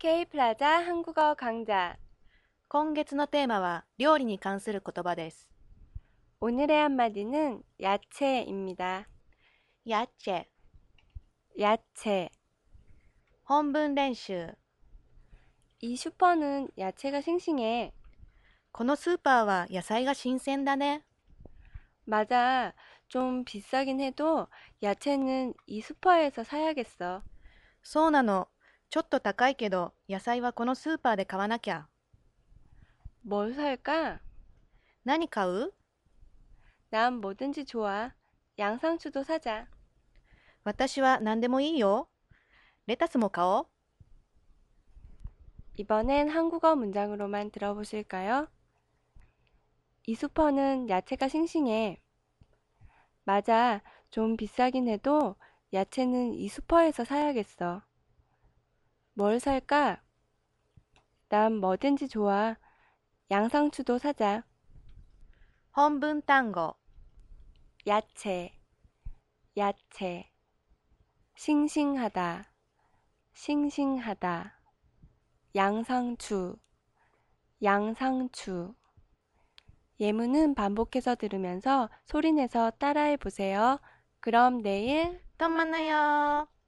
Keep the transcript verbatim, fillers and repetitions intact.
Kプラザ 한국어 강좌. 今月のテーマは料理に関する言葉です。 오늘의 한마디는 야채입니다. 야채. 야채. 本文練習。 이 슈퍼는 야채가 싱싱해. このスーパーは野菜が新鮮だね。 맞아. 좀 비싸긴 해도 야채는 이 슈퍼에서 사야겠어. そうなの。ちょっと高いけど野菜はこのスーパーで買わなきゃ。 뭘 살까? 何買う？ 난 뭐든지 좋아. 양상추도 사자. 私は何でもいいよ。レタスも買おう。 이번엔 한국어 문장으로만 들어보실까요? 이 슈퍼는 야채가 싱싱해. 맞아. 좀 비싸긴 해도 야채는 이 슈퍼에서 사야겠어. 뭘 살까? 난 뭐든지 좋아. 양상추도 사자. 本文単語。 야채, 야채. 싱싱하다, 싱싱하다. 양상추, 양상추. 예문은 반복해서 들으면서 소리내서 따라해 보세요. 그럼 내일 とまなよ。